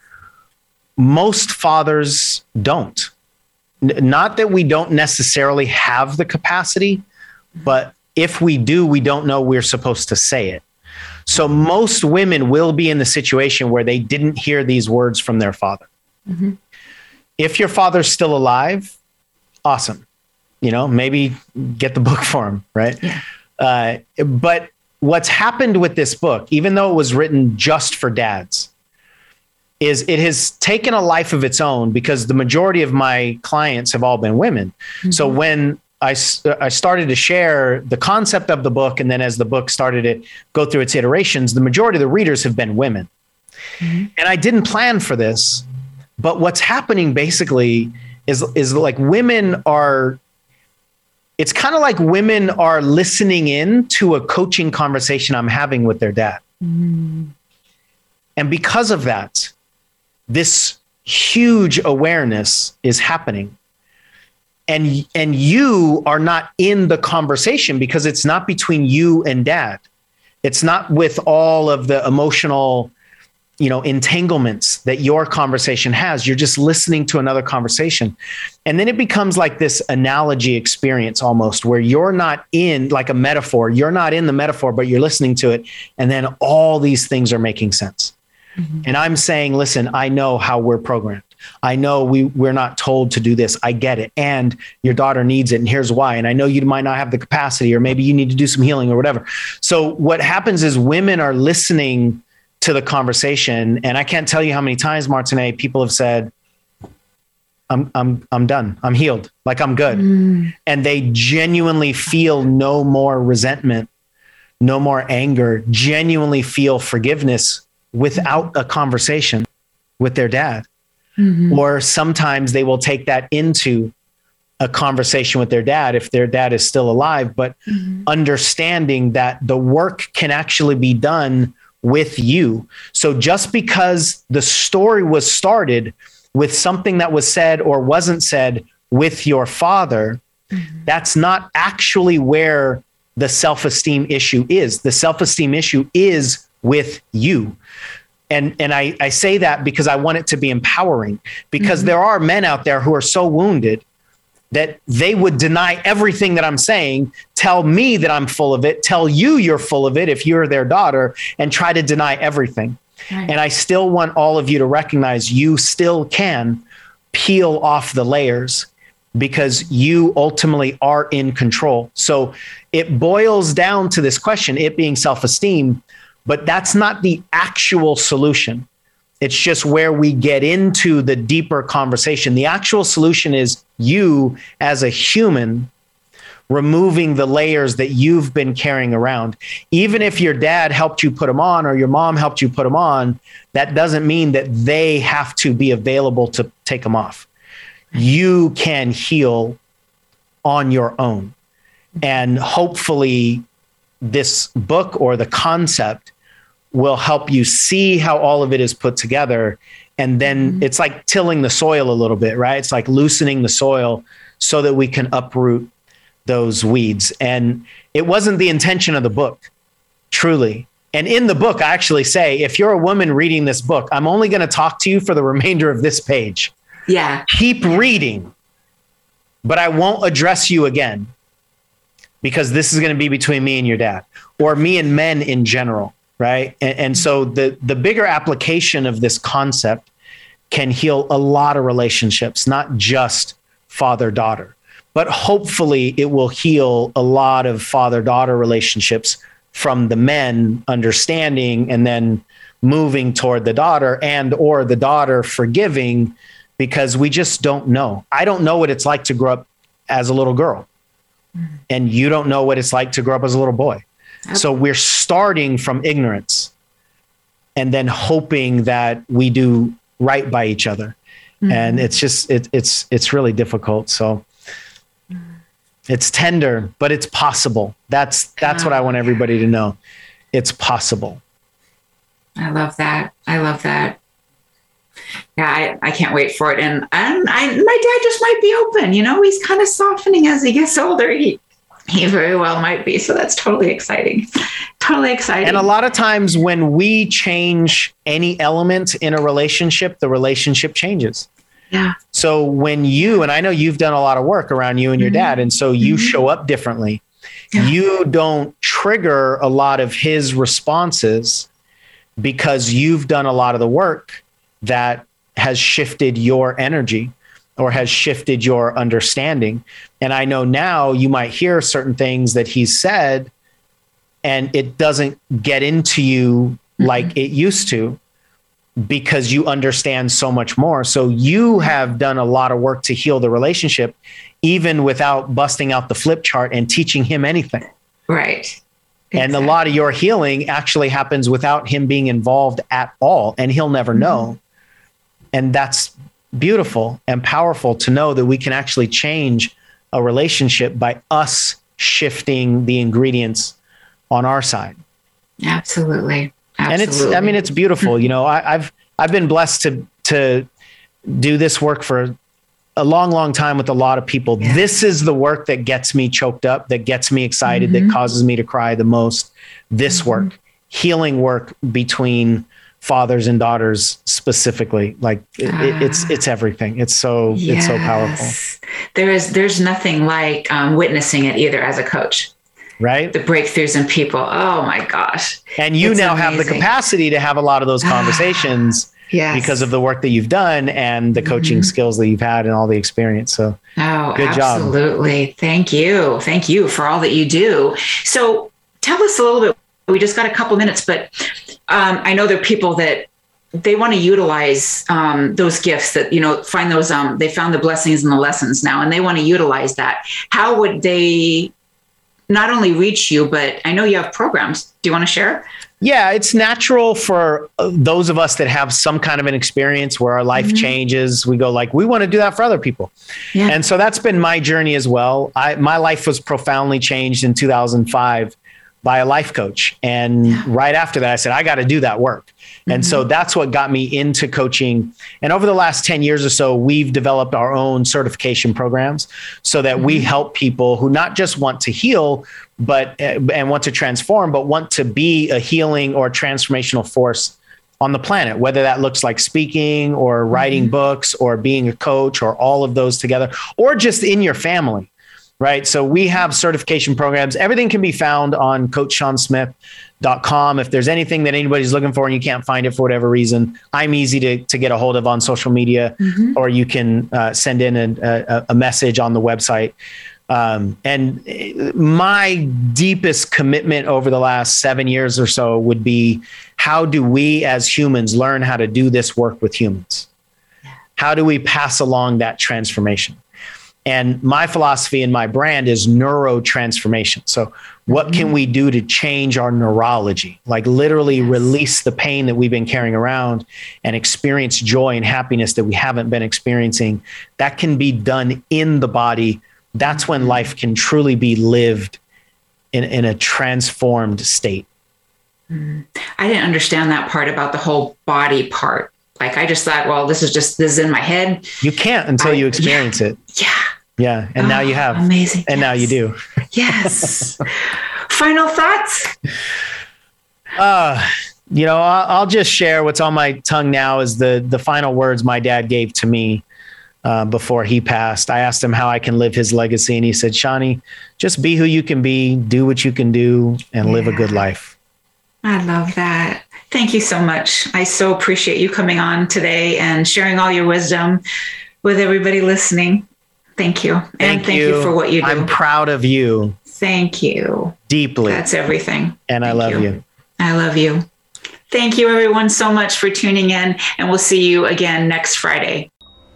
most fathers don't. N- not that we don't necessarily have the capacity, but if we do, we don't know we're supposed to say it. So most women will be in the situation where they didn't hear these words from their father. Mm-hmm. If your father's still alive, awesome. You know, maybe get the book for him, right? Yeah. Uh, but what's happened with this book, even though it was written just for dads, is it has taken a life of its own because the majority of my clients have all been women. Mm-hmm. So when I, I started to share the concept of the book, and then as the book started to go through its iterations, the majority of the readers have been women. Mm-hmm. And I didn't plan for this, but what's happening basically is, is like women are, it's kind of like women are listening in to a coaching conversation I'm having with their dad. Mm. And because of that, this huge awareness is happening. And, and you are not in the conversation because it's not between you and dad. It's not with all of the emotional, you know, entanglements that your conversation has. You're just listening to another conversation. And then it becomes like this analogy experience almost where you're not in like a metaphor. You're not in the metaphor, but you're listening to it. And then all these things are making sense. Mm-hmm. And I'm saying, listen, I know how we're programmed. I know we, we're not told to do this. I get it. And your daughter needs it. And here's why. And I know you might not have the capacity, or maybe you need to do some healing or whatever. So what happens is women are listening to the conversation. And I can't tell you how many times, Martinez, people have said, I'm, I'm, I'm done. I'm healed. Like I'm good. Mm. And they genuinely feel no more resentment, no more anger, genuinely feel forgiveness without a conversation with their dad. Mm-hmm. Or sometimes they will take that into a conversation with their dad if their dad is still alive, but mm-hmm. understanding that the work can actually be done with you. So just because the story was started with something that was said or wasn't said with your father, mm-hmm. that's not actually where the self-esteem issue is. The self-esteem issue is with you. And and I, I say that because I want it to be empowering, because mm-hmm. there are men out there who are so wounded that they would deny everything that I'm saying, tell me that I'm full of it, tell you you're full of it if you're their daughter, and try to deny everything. Right. And I still want all of you to recognize you still can peel off the layers because you ultimately are in control. So it boils down to this question, it being self-esteem, but that's not the actual solution. It's just where we get into the deeper conversation. The actual solution is you as a human removing the layers that you've been carrying around. Even if your dad helped you put them on or your mom helped you put them on, that doesn't mean that they have to be available to take them off. You can heal on your own. And hopefully this book or the concept will help you see how all of it is put together. And then mm-hmm. it's like tilling the soil a little bit, right? It's like loosening the soil so that we can uproot those weeds. And it wasn't the intention of the book, truly. And in the book, I actually say, if you're a woman reading this book, I'm only going to talk to you for the remainder of this page. Yeah. Keep reading, but I won't address you again because this is going to be between me and your dad, or me and men in general, right? And, and so the, the bigger application of this concept can heal a lot of relationships, not just father-daughter. But hopefully it will heal a lot of father-daughter relationships from the men understanding and then moving toward the daughter, and or the daughter forgiving, because we just don't know. I don't know what it's like to grow up as a little girl. And you don't know what it's like to grow up as a little boy. Okay. So we're starting from ignorance and then hoping that we do right by each other. Mm-hmm. And it's just, it, it's, it's really difficult. So it's tender, but it's possible. That's that's what I want everybody to know. It's possible. I love that. I love that. Yeah, I, I can't wait for it. And, and I, my dad just might be open. You know, he's kind of softening as he gets older. He, he very well might be. So that's totally exciting. Totally exciting. And a lot of times when we change any element in a relationship, the relationship changes. Yeah. So when you, and I know you've done a lot of work around you and your mm-hmm. dad, and so you mm-hmm. show up differently. Yeah. You don't trigger a lot of his responses because you've done a lot of the work that has shifted your energy or has shifted your understanding. And I know now you might hear certain things that he said and it doesn't get into you mm-hmm. like it used to, because you understand so much more. So you have done a lot of work to heal the relationship, even without busting out the flip chart and teaching him anything. Right. Exactly. And a lot of your healing actually happens without him being involved at all. And he'll never mm-hmm. know. And that's beautiful and powerful to know that we can actually change a relationship by us shifting the ingredients on our side. Absolutely. Absolutely. And it's, I mean, it's beautiful. You know, I, I've, I've been blessed to, to do this work for a long, long time with a lot of people. Yeah. This is the work that gets me choked up, that gets me excited, mm-hmm. that causes me to cry the most. This mm-hmm. work, healing work between fathers and daughters specifically, like it, uh, it, it's, it's everything. It's so, yes. it's so powerful. There is, there's nothing like um, witnessing it either as a coach. Right. The breakthroughs in people. Oh my gosh. And you it's now amazing. Have the capacity to have a lot of those conversations yes. because of the work that you've done and the coaching mm-hmm. skills that you've had and all the experience. So oh, good absolutely. Job. Thank you. Thank you for all that you do. So tell us a little bit, we just got a couple minutes, but um, I know there are people that they want to utilize um, those gifts that, you know, find those, um, they found the blessings and the lessons now, and they want to utilize that. How would they not only reach you, but I know you have programs. Do you want to share? Yeah, it's natural for those of us that have some kind of an experience where our life mm-hmm. changes. We go like, we want to do that for other people. Yeah. And so that's been my journey as well. I, my life was profoundly changed in two thousand five by a life coach. And yeah. right after that, I said, I got to do that work. Mm-hmm. And so that's what got me into coaching. And over the last ten years or so, we've developed our own certification programs so that mm-hmm. we help people who not just want to heal, but and want to transform, but want to be a healing or transformational force on the planet, whether that looks like speaking or writing mm-hmm. books or being a coach or all of those together, or just in your family. right? So we have certification programs. Everything can be found on coach sean smith dot com. If there's anything that anybody's looking for and you can't find it for whatever reason, I'm easy to, to get a hold of on social media, mm-hmm. or you can uh, send in a, a, a message on the website. Um, and my deepest commitment over the last seven years or so would be, how do we as humans learn how to do this work with humans? How do we pass along that transformation? And my philosophy and my brand is neurotransformation. So what can we do to change our neurology? Like literally yes. release the pain that we've been carrying around and experience joy and happiness that we haven't been experiencing. That can be done in the body. That's when life can truly be lived in, in a transformed state. I didn't understand that part about the whole body part. Like, I just thought, well, this is just, this is in my head. You can't until I, you experience yeah, it. Yeah. Yeah. And oh, now you have. Amazing. And yes. now you do. Yes. Final thoughts? Uh, you know, I'll, I'll just share what's on my tongue now is the, the final words my dad gave to me uh, before he passed. I asked him how I can live his legacy. And he said, Shawnee, just be who you can be, do what you can do, and yeah. live a good life. I love that. Thank you so much. I so appreciate you coming on today and sharing all your wisdom with everybody listening. Thank you. Thank and thank you. you for what you do. I'm proud of you. Thank you. Deeply. That's everything. And thank I love you. you. I love you. Thank you, everyone, so much for tuning in. And we'll see you again next Friday.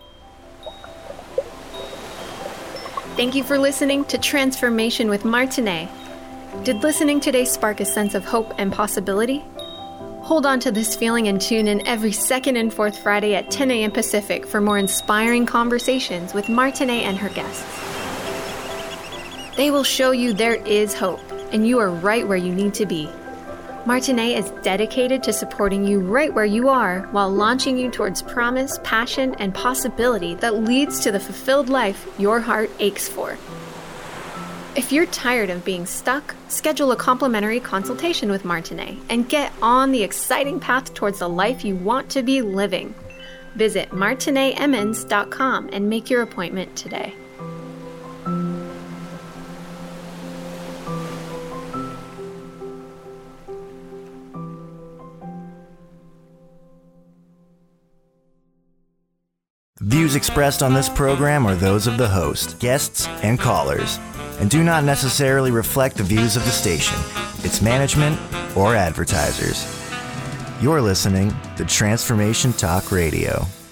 Thank you for listening to Transformation with Martinez. Did listening today spark a sense of hope and possibility? Hold on to this feeling and tune in every second and fourth Friday at ten a.m. Pacific for more inspiring conversations with Martinez and her guests. They will show you there is hope, and you are right where you need to be. Martinez is dedicated to supporting you right where you are while launching you towards promise, passion, and possibility that leads to the fulfilled life your heart aches for. If you're tired of being stuck, schedule a complimentary consultation with Martinez and get on the exciting path towards the life you want to be living. Visit martinez emmons dot com and make your appointment today. Views expressed on this program are those of the host, guests, and callers, and do not necessarily reflect the views of the station, its management, or advertisers. You're listening to Transformation Talk Radio.